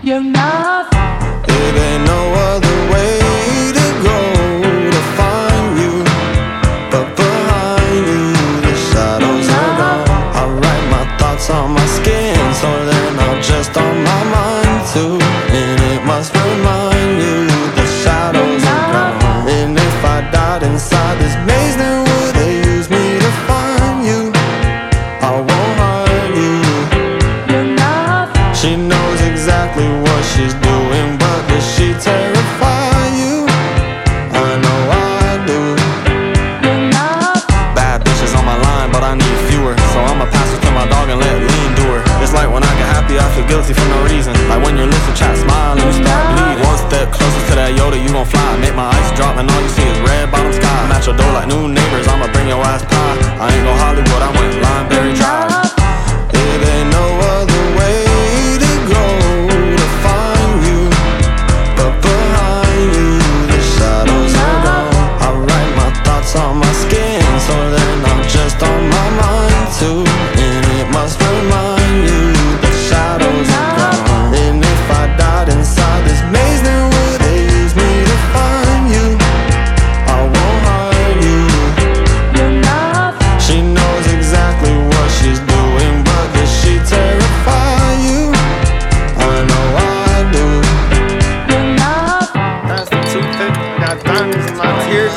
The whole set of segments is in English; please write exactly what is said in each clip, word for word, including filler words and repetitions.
You're not. It ain't no other way to go to find you, but behind you the shadows are gone. I write my thoughts on my skin, so they're not just on my mind too. And it must remind you the shadows are gone. And if I died inside this maze, then would they use me to find you? I won't hurt you. You're not. She knows exactly what she's doing, but does she terrify you? I know I do. You're not. Bad bitches on my line, but I need fewer. So I'ma pass it to my dog and let lean do her. It's like when I get happy, I feel guilty for no reason. Like when your lips will chat, smile and you start bleeding. One step closer to that Yoda, you gon' fly. Make my ice drop and all you see is red bottom sky. I'm at your door like new neighbors, I'ma bring your ass pie. I ain't go Hollywood, I went Limeberry Drive. It ain't no other way to go to find you, but behind you the shadows are gone. I write my thoughts on my skin, so they're not just on my mind too. And it must remind you the shadows are gone. And if I died inside this maze, then would they use me to find you? I won't hurt you. You're not. She knows exactly what she's doing, but does she terrify you? I know I do. You're not. That's the toothpick. I got diamonds in my tears.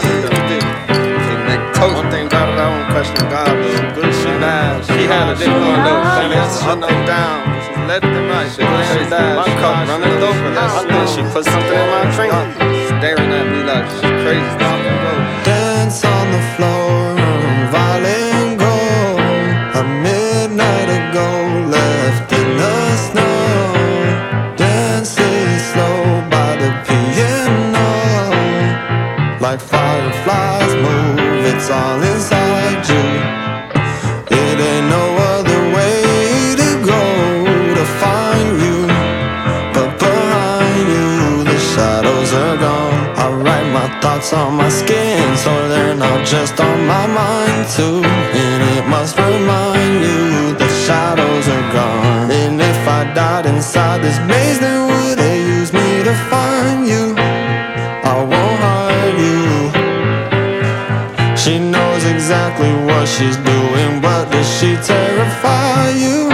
One thing about it, I don't question God, though. Good shit, bad. She had a different one, though. Diamonds up and down. Just let them right. She good shit, my cup running over. I think she put something in my drink. Staring at me like she's crazy. Dance on the floor, violin gold. A midnight ago, left in the snow. Dancing slow by the piano, like fireflies move, it's all inside you. It ain't no other way to go to find you, but behind you the shadows are gone. I write my thoughts on my skin, so they're not just on my mind too. And it must remind you the shadows are gone. And if I died inside this maze, then would they use me to find you? I won't hurt you. She knows exactly what she's doing, but does she terrify you?